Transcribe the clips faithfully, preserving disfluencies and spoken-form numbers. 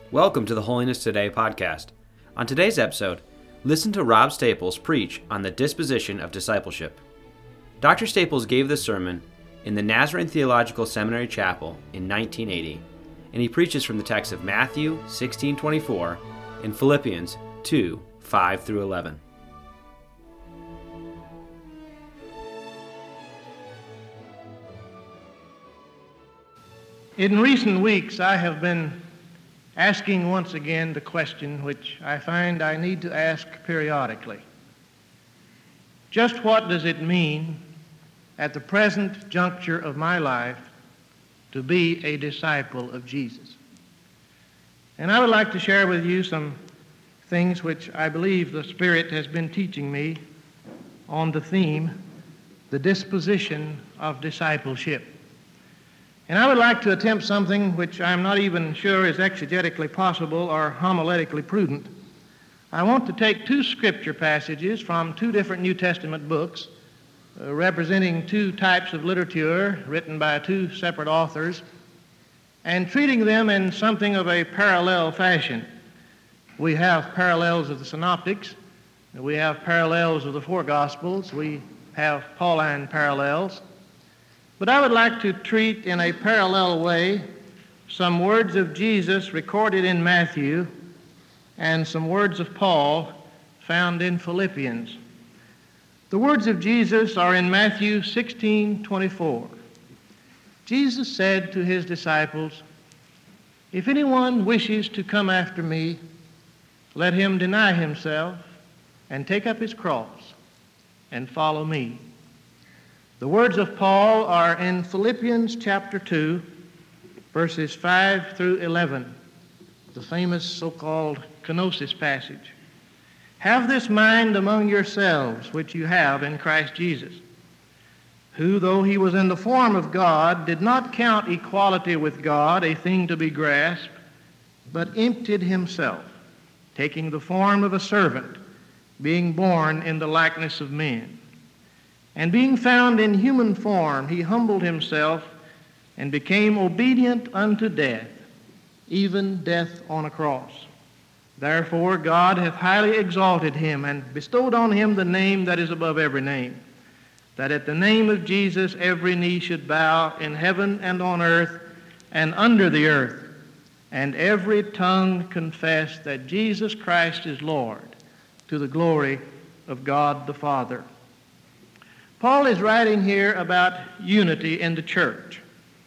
Welcome to the Holiness Today podcast. On today's episode, listen to Rob Staples preach on the disposition of discipleship. Doctor Staples gave this sermon in the Nazarene Theological Seminary Chapel in nineteen eighty, and he preaches from the text of Matthew sixteen twenty-four and Philippians two five through eleven. In recent weeks, I have been asking once again the question which I find I need to ask periodically. Just what does it mean at the present juncture of my life to be a disciple of Jesus? And I would like to share with you some things which I believe the Spirit has been teaching me on the theme, the disposition of discipleship. And I would like to attempt something which I'm not even sure is exegetically possible or homiletically prudent. I want to take two scripture passages from two different New Testament books uh, representing two types of literature written by two separate authors and treating them in something of a parallel fashion. We have parallels of the Synoptics, we have parallels of the four Gospels, we have Pauline parallels. But I would like to treat in a parallel way some words of Jesus recorded in Matthew and some words of Paul found in Philippians. The words of Jesus are in Matthew sixteen twenty-four. Jesus said to his disciples, "If anyone wishes to come after me, let him deny himself and take up his cross and follow me." The words of Paul are in Philippians chapter two, verses five through eleven, the famous so-called kenosis passage. "Have this mind among yourselves, which you have in Christ Jesus, who, though he was in the form of God, did not count equality with God a thing to be grasped, but emptied himself, taking the form of a servant, being born in the likeness of men. And being found in human form, he humbled himself and became obedient unto death, even death on a cross. Therefore God hath highly exalted him and bestowed on him the name that is above every name, that at the name of Jesus every knee should bow in heaven and on earth and under the earth, and every tongue confess that Jesus Christ is Lord, to the glory of God the Father." Paul is writing here about unity in the church.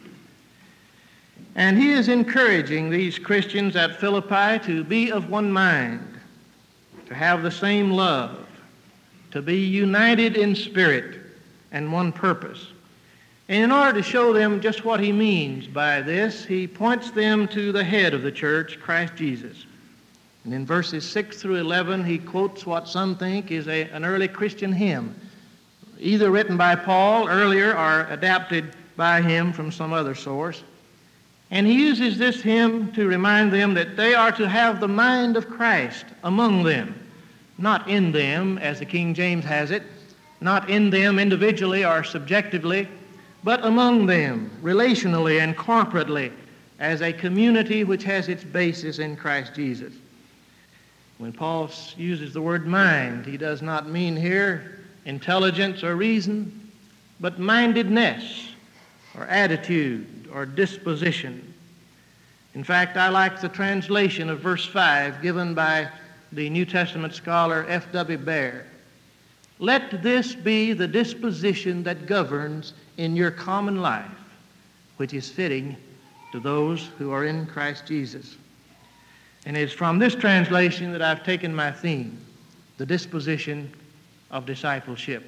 And he is encouraging these Christians at Philippi to be of one mind, to have the same love, to be united in spirit and one purpose. And in order to show them just what he means by this, he points them to the head of the church, Christ Jesus. And in verses six through eleven, he quotes what some think is a, an early Christian hymn, either written by Paul earlier or adapted by him from some other source. And he uses this hymn to remind them that they are to have the mind of Christ among them, not in them, as the King James has it, not in them individually or subjectively, but among them, relationally and corporately, as a community which has its basis in Christ Jesus. When Paul uses the word mind, he does not mean here intelligence or reason, but mindedness or attitude or disposition. In fact, I like the translation of verse five given by the New Testament scholar F W Baer. "Let this be the disposition that governs in your common life, which is fitting to those who are in Christ Jesus." And it's from this translation that I've taken my theme, the disposition of discipleship.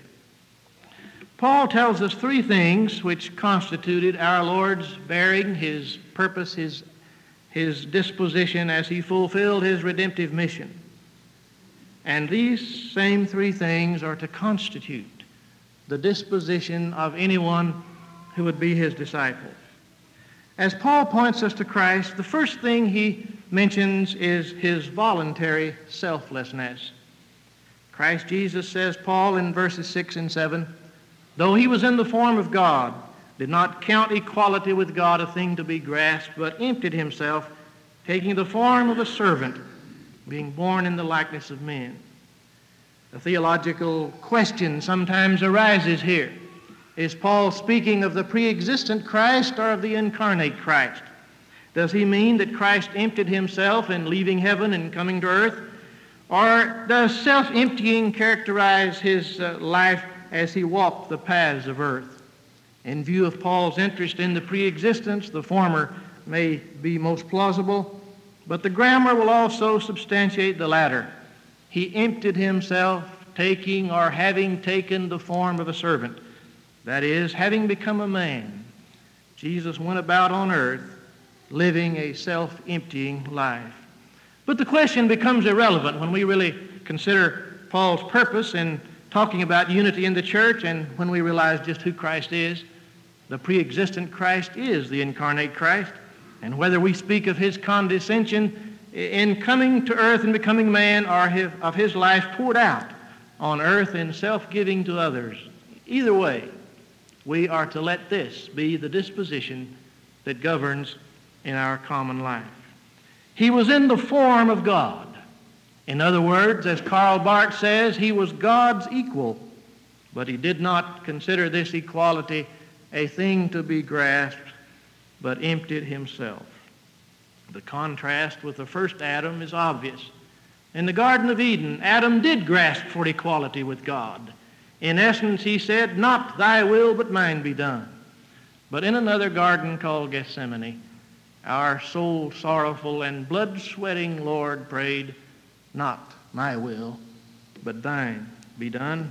Paul tells us three things which constituted our Lord's bearing, his purpose, his, his disposition as he fulfilled his redemptive mission. And these same three things are to constitute the disposition of anyone who would be his disciple. As Paul points us to Christ, the first thing he mentions is his voluntary selflessness. Christ Jesus, says Paul in verses six and seven, though he was in the form of God, did not count equality with God a thing to be grasped, but emptied himself, taking the form of a servant, being born in the likeness of men. A theological question sometimes arises here. Is Paul speaking of the pre-existent Christ or of the incarnate Christ? Does he mean that Christ emptied himself in leaving heaven and coming to earth? Or does self-emptying characterize his uh, life as he walked the paths of earth? In view of Paul's interest in the pre-existence, the former may be most plausible, but the grammar will also substantiate the latter. He emptied himself, taking or having taken the form of a servant. That is, having become a man, Jesus went about on earth living a self-emptying life. But the question becomes irrelevant when we really consider Paul's purpose in talking about unity in the church and when we realize just who Christ is. The pre-existent Christ is the incarnate Christ, and whether we speak of his condescension in coming to earth and becoming man or his, of his life poured out on earth in self-giving to others, either way, we are to let this be the disposition that governs in our common life. He was in the form of God. In other words, as Karl Barth says, he was God's equal, but he did not consider this equality a thing to be grasped, but emptied himself. The contrast with the first Adam is obvious. In the Garden of Eden, Adam did grasp for equality with God. In essence, he said, "Not thy will, but mine be done." But in another garden called Gethsemane, our soul-sorrowful and blood-sweating Lord prayed, "Not my will, but thine be done."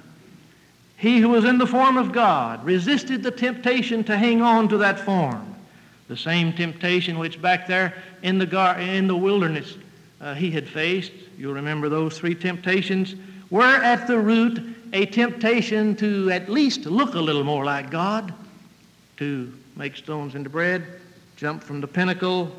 He who was in the form of God resisted the temptation to hang on to that form, the same temptation which back there in the, gar- in the wilderness uh, he had faced. You'll remember those three temptations were at the root a temptation to at least look a little more like God, to make stones into bread, jump from the pinnacle,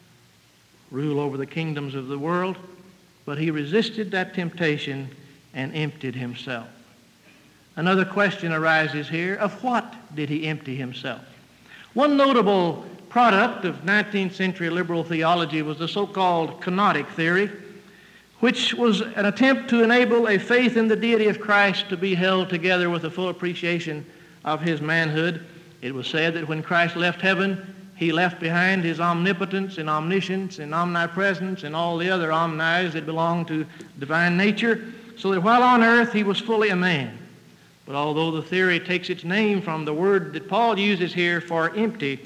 rule over the kingdoms of the world. But he resisted that temptation and emptied himself. Another question arises here: of what did he empty himself? One notable product of nineteenth century liberal theology was the so-called kenotic theory, which was an attempt to enable a faith in the deity of Christ to be held together with a full appreciation of his manhood. It was said that when Christ left heaven, he left behind his omnipotence and omniscience and omnipresence and all the other omnis that belong to divine nature, so that while on earth he was fully a man. But although the theory takes its name from the word that Paul uses here for empty,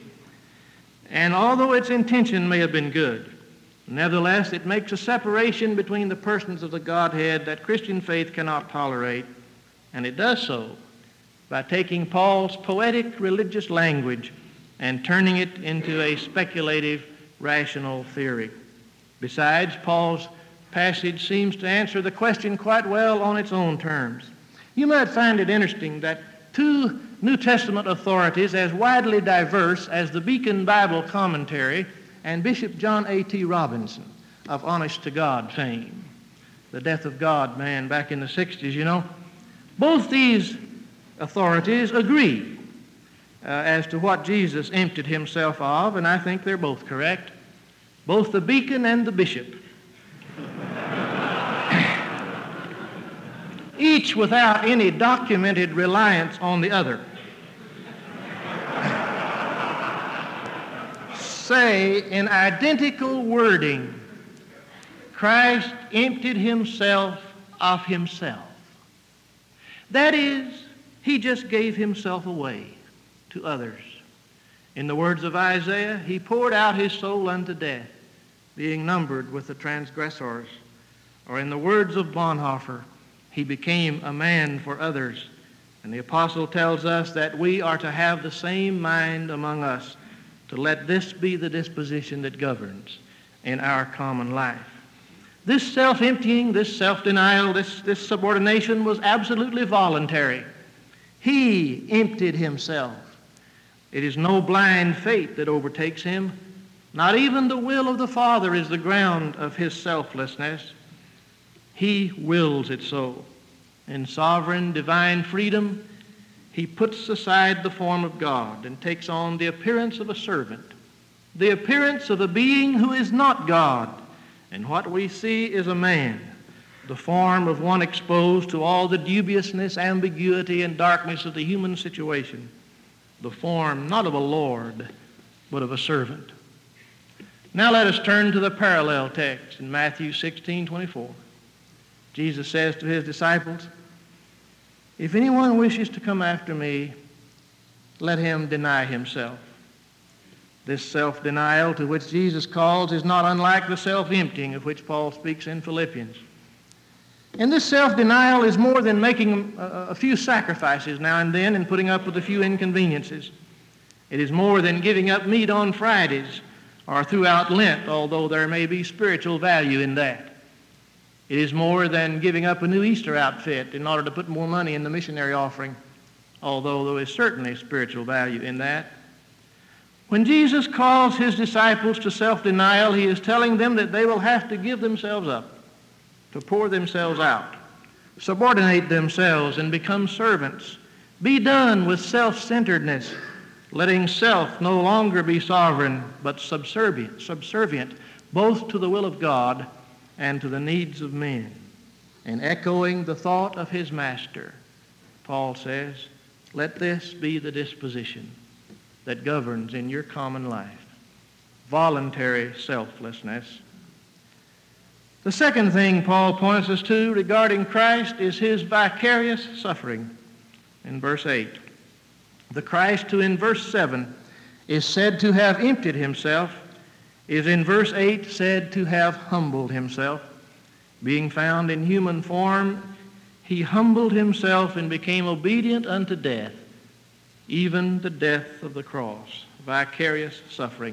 and although its intention may have been good, nevertheless it makes a separation between the persons of the Godhead that Christian faith cannot tolerate, and it does so by taking Paul's poetic religious language and turning it into a speculative, rational theory. Besides, Paul's passage seems to answer the question quite well on its own terms. You might find it interesting that two New Testament authorities as widely diverse as the Beacon Bible Commentary and Bishop John A T Robinson of Honest to God fame, the Death of God man back in the sixties, you know, both these authorities agree uh, as to what Jesus emptied himself of, and I think they're both correct, both the Beacon and the Bishop. Each without any documented reliance on the other, say in identical wording, Christ emptied himself of himself. That is, he just gave himself away to others. In the words of Isaiah, he poured out his soul unto death, being numbered with the transgressors. Or in the words of Bonhoeffer, he became a man for others. And the apostle tells us that we are to have the same mind among us, to let this be the disposition that governs in our common life. This self-emptying, this self-denial, this, this subordination was absolutely voluntary. He emptied himself. It is no blind fate that overtakes him. Not even the will of the Father is the ground of his selflessness. He wills it so. In sovereign divine freedom, he puts aside the form of God and takes on the appearance of a servant, the appearance of a being who is not God, and what we see is a man, the form of one exposed to all the dubiousness, ambiguity, and darkness of the human situation, the form not of a Lord, but of a servant. Now let us turn to the parallel text in Matthew sixteen twenty-four. Jesus says to his disciples, "If anyone wishes to come after me, let him deny himself." This self-denial to which Jesus calls is not unlike the self-emptying of which Paul speaks in Philippians. And this self-denial is more than making a, a few sacrifices now and then and putting up with a few inconveniences. It is more than giving up meat on Fridays or throughout Lent, although there may be spiritual value in that. It is more than giving up a new Easter outfit in order to put more money in the missionary offering, although there is certainly spiritual value in that. When Jesus calls his disciples to self-denial, he is telling them that they will have to give themselves up, to pour themselves out, subordinate themselves and become servants. Be done with self-centeredness, letting self no longer be sovereign, but subservient, subservient, both to the will of God and to the needs of men. And echoing the thought of his master, Paul says, let this be the disposition that governs in your common life. Voluntary selflessness. The second thing Paul points us to regarding Christ is his vicarious suffering in verse eight. The Christ who in verse seven is said to have emptied himself is in verse eight said to have humbled himself. Being found in human form, he humbled himself and became obedient unto death, even the death of the cross, vicarious suffering.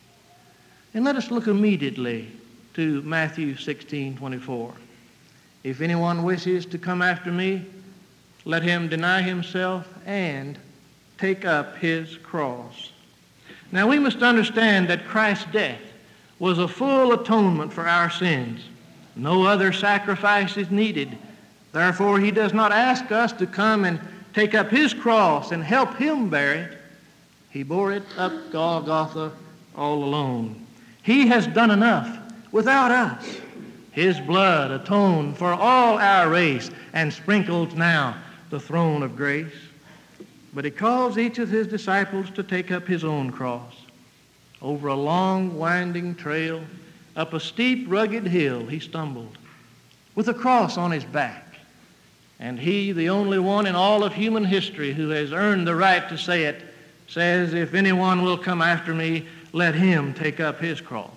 And let us look immediately to Matthew sixteen twenty-four. If anyone wishes to come after me, let him deny himself and take up his cross. Now we must understand that Christ's death was a full atonement for our sins. No other sacrifice is needed. Therefore, he does not ask us to come and take up his cross and help him bear it. He bore it up Golgotha all alone. He has done enough without us. His blood atoned for all our race and sprinkles now the throne of grace. But he calls each of his disciples to take up his own cross. Over a long, winding trail, up a steep, rugged hill, he stumbled with a cross on his back. And he, the only one in all of human history who has earned the right to say it, says, if anyone will come after me, let him take up his cross.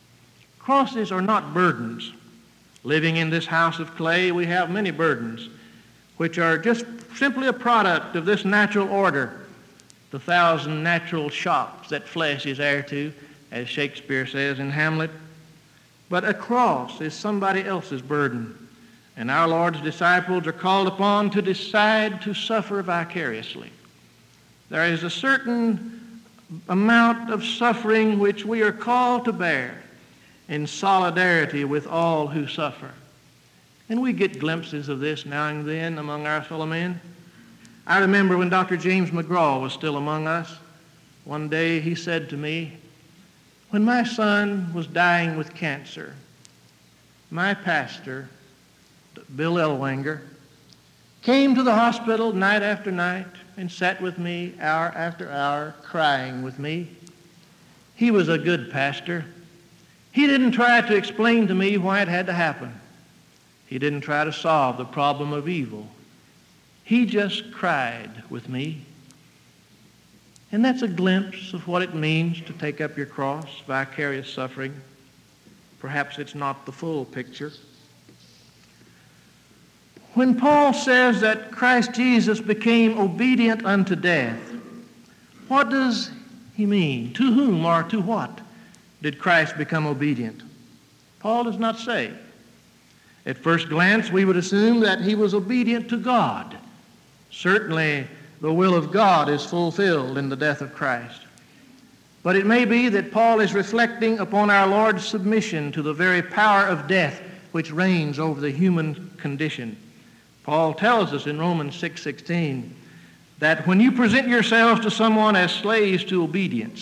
Crosses are not burdens. Living in this house of clay, we have many burdens, which are just simply a product of this natural order, the thousand natural shocks that flesh is heir to, as Shakespeare says in Hamlet. But a cross is somebody else's burden, and our Lord's disciples are called upon to decide to suffer vicariously. There is a certain amount of suffering which we are called to bear in solidarity with all who suffer. And we get glimpses of this now and then among our fellow men. I remember when Doctor James McGraw was still among us, one day he said to me, when my son was dying with cancer, my pastor, Bill Ellwanger, came to the hospital night after night and sat with me hour after hour, crying with me. He was a good pastor. He didn't try to explain to me why it had to happen. He didn't try to solve the problem of evil. He just cried with me. And that's a glimpse of what it means to take up your cross, vicarious suffering. Perhaps it's not the full picture. When Paul says that Christ Jesus became obedient unto death, what does he mean? To whom or to what did Christ become obedient? Paul does not say. At first glance, we would assume that he was obedient to God. Certainly, the will of God is fulfilled in the death of Christ. But it may be that Paul is reflecting upon our Lord's submission to the very power of death which reigns over the human condition. Paul tells us in Romans six sixteen that when you present yourselves to someone as slaves to obedience,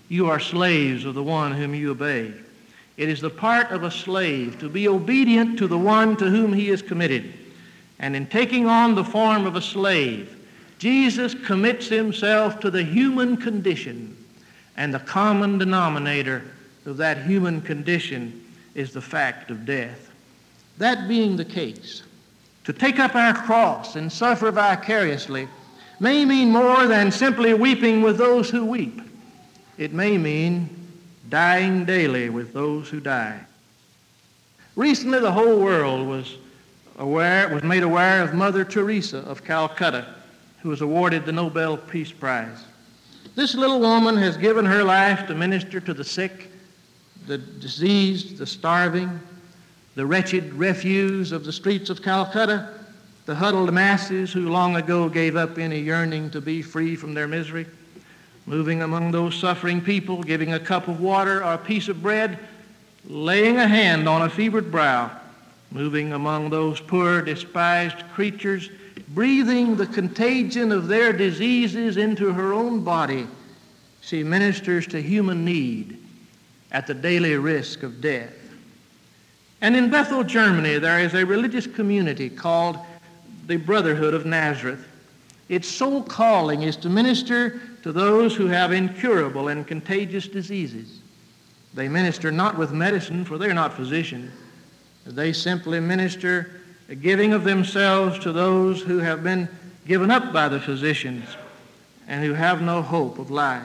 you are slaves of the one whom you obey. It is the part of a slave to be obedient to the one to whom he is committed. And in taking on the form of a slave, Jesus commits himself to the human condition, and the common denominator of that human condition is the fact of death. That being the case, to take up our cross and suffer vicariously may mean more than simply weeping with those who weep. It may mean dying daily with those who die. Recently, the whole world was aware, was made aware of Mother Teresa of Calcutta, who was awarded the Nobel Peace Prize. This little woman has given her life to minister to the sick, the diseased, the starving, the wretched refuse of the streets of Calcutta, the huddled masses who long ago gave up any yearning to be free from their misery, moving among those suffering people, giving a cup of water or a piece of bread, laying a hand on a fevered brow, moving among those poor, despised creatures, breathing the contagion of their diseases into her own body. She ministers to human need at the daily risk of death. And in Bethel, Germany, there is a religious community called the Brotherhood of Nazareth. Its sole calling is to minister to those who have incurable and contagious diseases. They minister not with medicine, for they're not physicians. They simply minister a giving of themselves to those who have been given up by the physicians and who have no hope of life.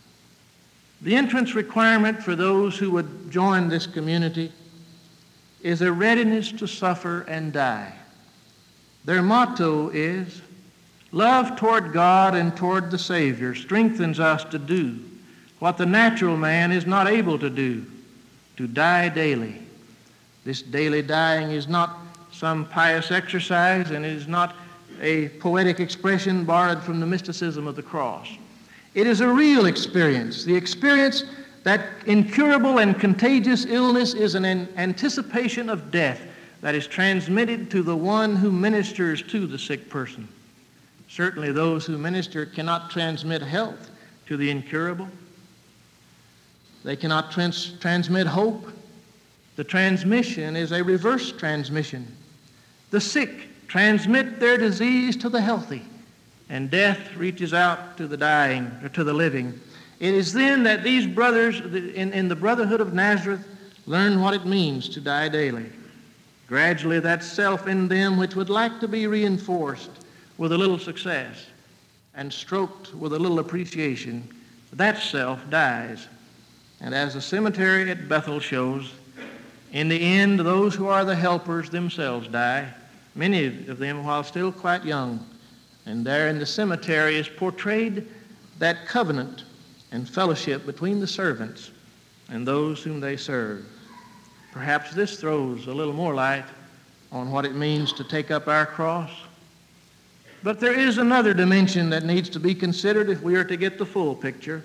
The entrance requirement for those who would join this community is a readiness to suffer and die. Their motto is, love toward God and toward the Savior strengthens us to do what the natural man is not able to do, to die daily. This daily dying is not some pious exercise, and it is not a poetic expression borrowed from the mysticism of the cross. It is a real experience, the experience that incurable and contagious illness is an anticipation of death that is transmitted to the one who ministers to the sick person. Certainly those who minister cannot transmit health to the incurable. They cannot trans- transmit hope. The transmission is a reverse transmission. The sick transmit their disease to the healthy, and death reaches out to the dying or to the living. It is then that these brothers in, in the Brotherhood of Nazareth learn what it means to die daily. Gradually, that self in them which would like to be reinforced with a little success and stroked with a little appreciation, that self dies. And as the cemetery at Bethel shows, in the end, those who are the helpers themselves die, many of them while still quite young. And there in the cemetery is portrayed that covenant and fellowship between the servants and those whom they serve. Perhaps this throws a little more light on what it means to take up our cross. But there is another dimension that needs to be considered if we are to get the full picture.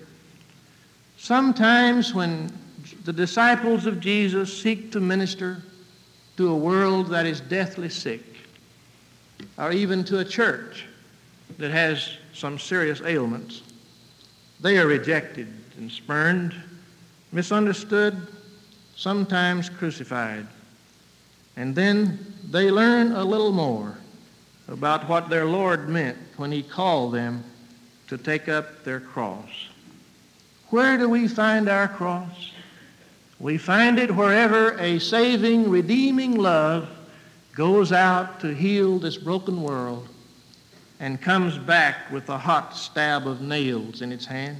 Sometimes when the disciples of Jesus seek to minister to a world that is deathly sick, or even to a church that has some serious ailments, they are rejected and spurned, misunderstood, sometimes crucified. And then they learn a little more about what their Lord meant when he called them to take up their cross. Where do we find our cross? We find it wherever a saving, redeeming love goes out to heal this broken world and comes back with a hot stab of nails in its hand.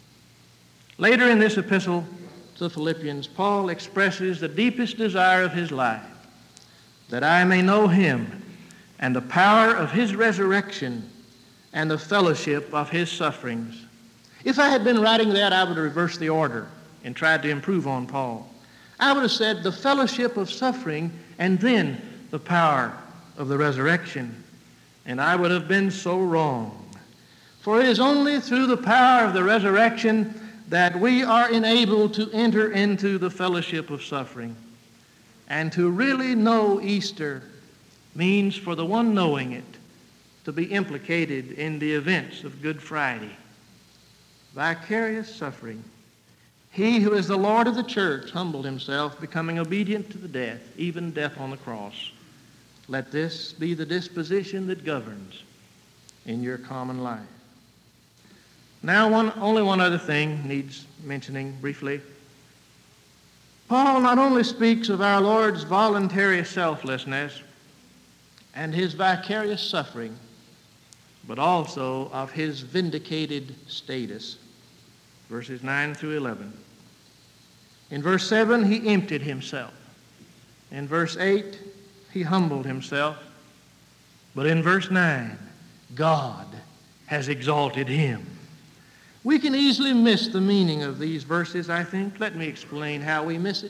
Later in this epistle to the Philippians, Paul expresses the deepest desire of his life, that I may know him and the power of his resurrection and the fellowship of his sufferings. If I had been writing that, I would have reversed the order and tried to improve on Paul. I would have said the fellowship of suffering and then the power of the resurrection. And I would have been so wrong. For it is only through the power of the resurrection that we are enabled to enter into the fellowship of suffering. And to really know Easter means for the one knowing it to be implicated in the events of Good Friday. Vicarious suffering. He who is the Lord of the church humbled himself, becoming obedient to the death, even death on the cross. Let this be the disposition that governs in your common life. Now, one, only one other thing needs mentioning briefly. Paul not only speaks of our Lord's voluntary selflessness and his vicarious suffering, but also of his vindicated status. Verses nine through eleven. In verse seven, he emptied himself. In verse eight, he humbled himself. But in verse nine, God has exalted him. We can easily miss the meaning of these verses, I think. Let me explain how we miss it.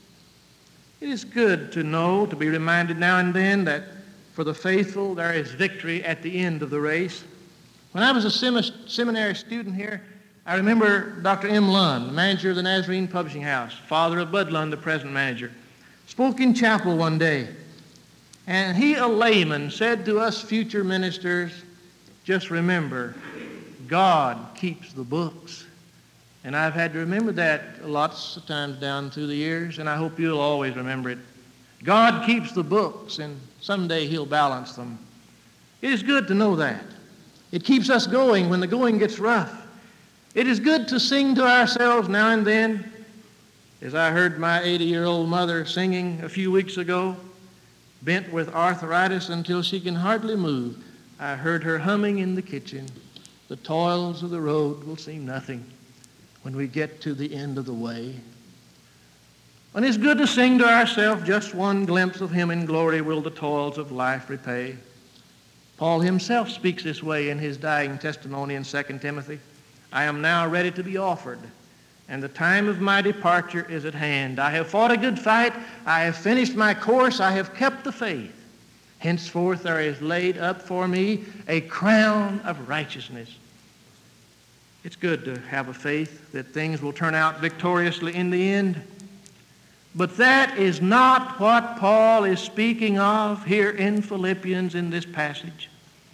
It is good to know, to be reminded now and then, that for the faithful there is victory at the end of the race. When I was a sem- seminary student here, I remember Doctor M. Lund, the manager of the Nazarene Publishing House, father of Bud Lund, the present manager, spoke in chapel one day. And he, a layman, said to us future ministers, just remember, God keeps the books. And I've had to remember that lots of times down through the years, and I hope you'll always remember it. God keeps the books, and someday he'll balance them. It is good to know that. It keeps us going when the going gets rough. It is good to sing to ourselves now and then, as I heard my eighty-year-old mother singing a few weeks ago, bent with arthritis until she can hardly move. I heard her humming in the kitchen. The toils of the road will seem nothing when we get to the end of the way. And it's good to sing to ourselves, just one glimpse of him in glory will the toils of life repay. Paul himself speaks this way in his dying testimony in Second Timothy. I am now ready to be offered, and the time of my departure is at hand. I have fought a good fight. I have finished my course. I have kept the faith. Henceforth there is laid up for me a crown of righteousness. It's good to have a faith that things will turn out victoriously in the end. But that is not what Paul is speaking of here in Philippians in this passage.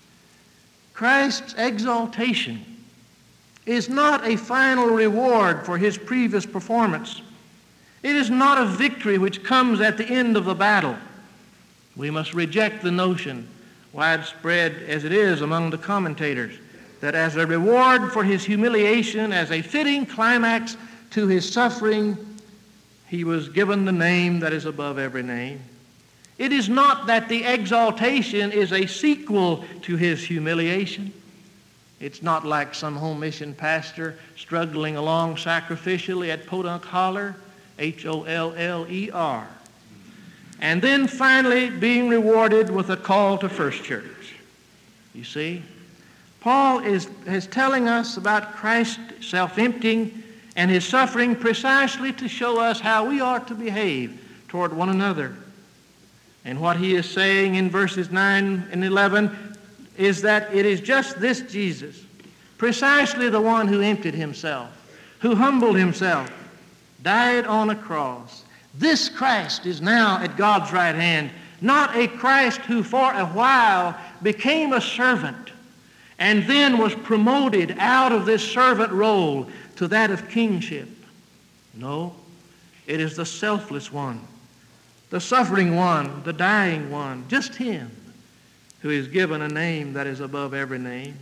Christ's exaltation is not a final reward for his previous performance. It is not a victory which comes at the end of the battle. We must reject the notion, widespread as it is among the commentators, that as a reward for his humiliation, as a fitting climax to his suffering, he was given the name that is above every name. It is not that the exaltation is a sequel to his humiliation. It's not like some home mission pastor struggling along sacrificially at Podunk Holler, H O L L E R, and then finally being rewarded with a call to First Church. You see, Paul is, is telling us about Christ's self-emptying and his suffering precisely to show us how we are to behave toward one another. And what he is saying in verses nine and eleven is that it is just this Jesus, precisely the one who emptied himself, who humbled himself, died on a cross. This Christ is now at God's right hand, not a Christ who for a while became a servant and then was promoted out of this servant role to that of kingship. No, it is the selfless one, the suffering one, the dying one, just him who is given a name that is above every name.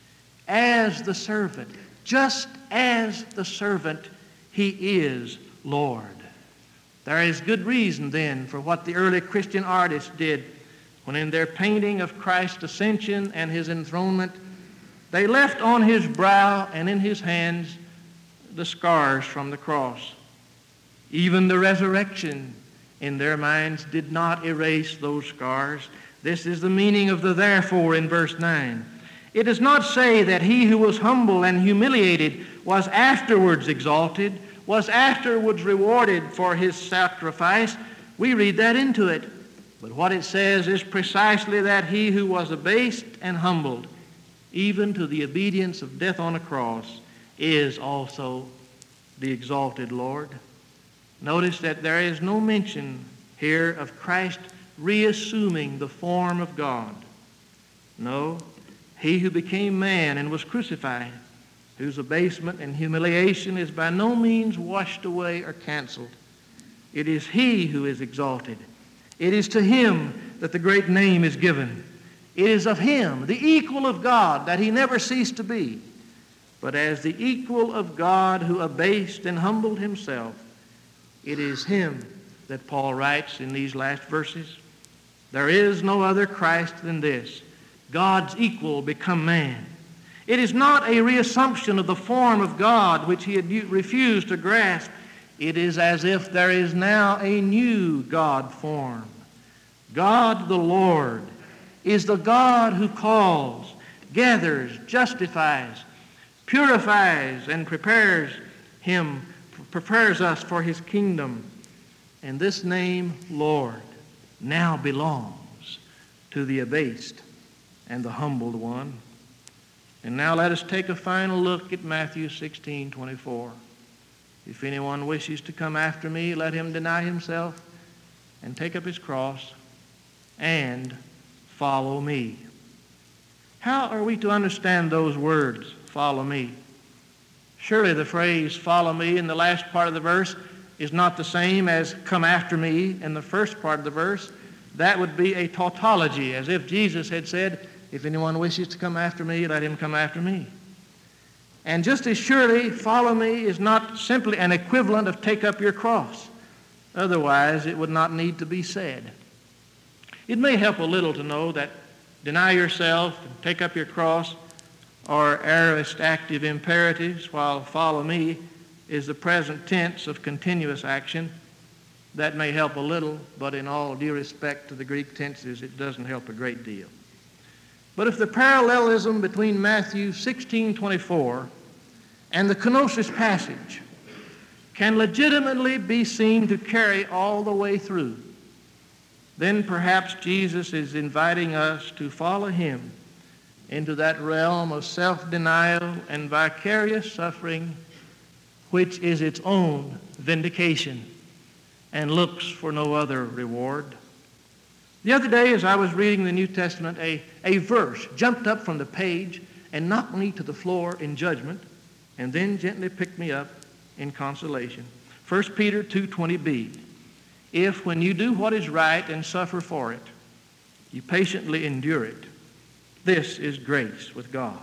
As the servant, just as the servant, he is Lord. There is good reason then for what the early Christian artists did when in their painting of Christ's ascension and his enthronement, they left on his brow and in his hands the scars from the cross. Even the resurrection in their minds did not erase those scars. This is the meaning of the therefore in verse nine. It does not say that he who was humble and humiliated was afterwards exalted, was afterwards rewarded for his sacrifice. We read that into it. But what it says is precisely that he who was abased and humbled, even to the obedience of death on a cross, is also the exalted Lord. Notice that there is no mention here of Christ reassuming the form of God. No, he who became man and was crucified, whose abasement and humiliation is by no means washed away or canceled. It is he who is exalted. It is to him that the great name is given. It is of him, the equal of God, that he never ceased to be. But as the equal of God who abased and humbled himself, it is him that Paul writes in these last verses. There is no other Christ than this, God's equal become man. It is not a reassumption of the form of God which he had refused to grasp. It is as if there is now a new God form. God the Lord is the God who calls, gathers, justifies, purifies, and prepares him, prepares us for his kingdom. And this name, Lord, now belongs to the abased and the humbled one. And now let us take a final look at Matthew sixteen twenty-four. If anyone wishes to come after me, let him deny himself and take up his cross and follow me. How are we to understand those words, follow me? Surely the phrase follow me in the last part of the verse is not the same as come after me in the first part of the verse. That would be a tautology, as if Jesus had said, if anyone wishes to come after me, let him come after me. And just as surely, follow me is not simply an equivalent of take up your cross. Otherwise, it would not need to be said. It may help a little to know that deny yourself and take up your cross are aorist active imperatives, while follow me is the present tense of continuous action. That may help a little, but in all due respect to the Greek tenses, it doesn't help a great deal. But if the parallelism between Matthew sixteen twenty-four and the kenosis passage can legitimately be seen to carry all the way through, then perhaps Jesus is inviting us to follow him into that realm of self-denial and vicarious suffering, which is its own vindication and looks for no other reward. The other day, as I was reading the New Testament, a, a verse jumped up from the page and knocked me to the floor in judgment, and then gently picked me up in consolation. First Peter two twenty b. If, when you do what is right and suffer for it, you patiently endure it, this is grace with God.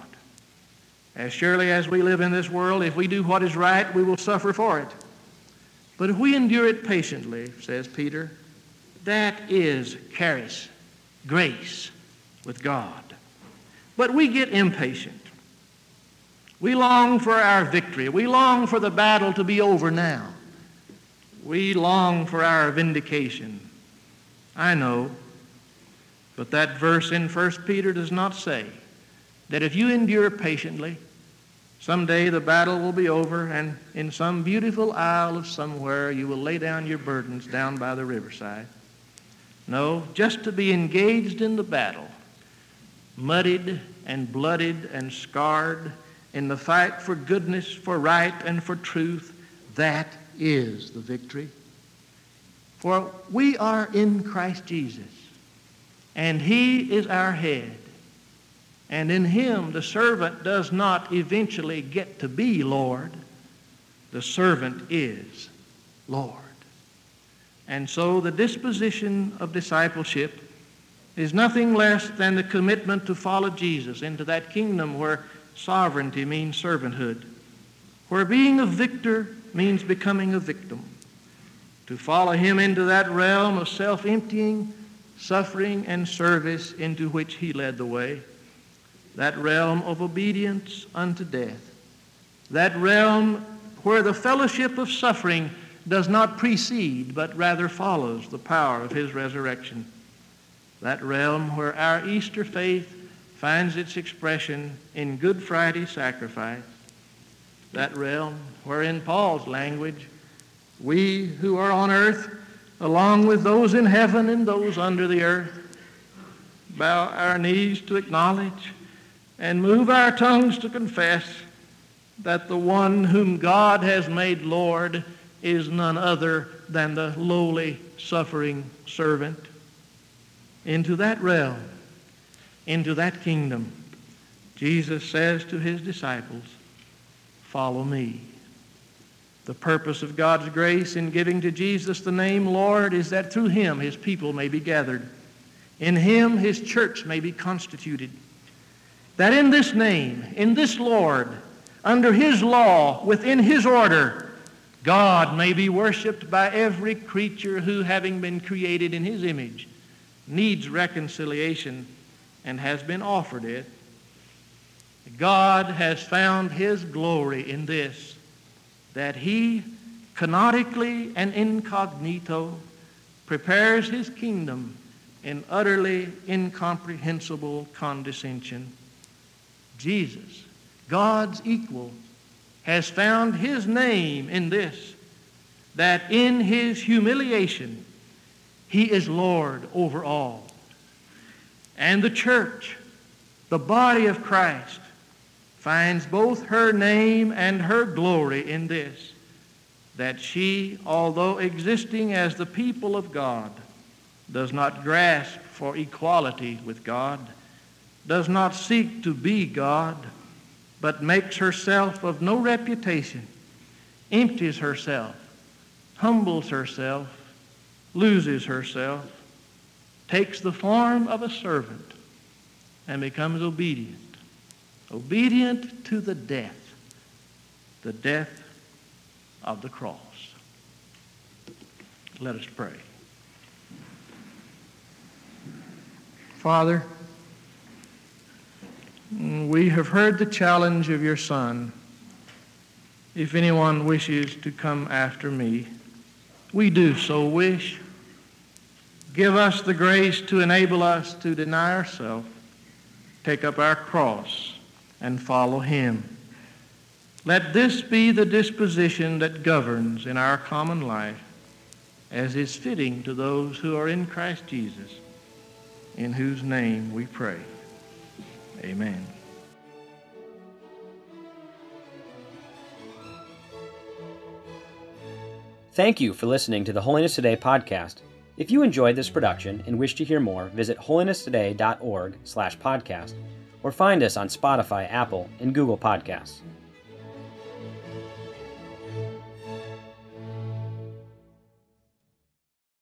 As surely as we live in this world, if we do what is right, we will suffer for it. But if we endure it patiently, says Peter, that is charis, grace with God. But we get impatient. We long for our victory. We long for the battle to be over now. We long for our vindication. I know, but that verse in First Peter does not say that if you endure patiently, someday the battle will be over and in some beautiful isle of somewhere you will lay down your burdens down by the riverside. No, just to be engaged in the battle, muddied and bloodied and scarred in the fight for goodness, for right, and for truth, that is the victory. For we are in Christ Jesus, and he is our head. And in him the servant does not eventually get to be Lord. The servant is Lord. And so the disposition of discipleship is nothing less than the commitment to follow Jesus into that kingdom where sovereignty means servanthood, where being a victor means becoming a victim, to follow him into that realm of self-emptying, suffering, and service into which he led the way, that realm of obedience unto death, that realm where the fellowship of suffering does not precede, but rather follows the power of his resurrection. That realm where our Easter faith finds its expression in Good Friday sacrifice. That realm where, in Paul's language, we who are on earth, along with those in heaven and those under the earth, bow our knees to acknowledge and move our tongues to confess that the one whom God has made Lord is none other than the lowly, suffering servant. Into that realm, into that kingdom, Jesus says to his disciples, follow me. The purpose of God's grace in giving to Jesus the name Lord is that through him his people may be gathered. In him his church may be constituted. That in this name, in this Lord, under his law, within his order, God may be worshiped by every creature who, having been created in his image, needs reconciliation and has been offered it. God has found his glory in this, that he, canonically and incognito, prepares his kingdom in utterly incomprehensible condescension. Jesus, God's equal, has found his name in this, that in his humiliation he is Lord over all. And the church, the body of Christ, finds both her name and her glory in this, that she, although existing as the people of God, does not grasp for equality with God, does not seek to be God, but makes herself of no reputation, empties herself, humbles herself, loses herself, takes the form of a servant, and becomes obedient. Obedient to the death, the death of the cross. Let us pray. Father, we have heard the challenge of your Son. If anyone wishes to come after me, we do so wish. Give us the grace to enable us to deny ourselves, take up our cross, and follow him. Let this be the disposition that governs in our common life, as is fitting to those who are in Christ Jesus, in whose name we pray. Amen. Thank you for listening to the Holiness Today podcast. If you enjoyed this production and wish to hear more, visit holiness today dot org slash podcast or find us on Spotify, Apple, and Google Podcasts.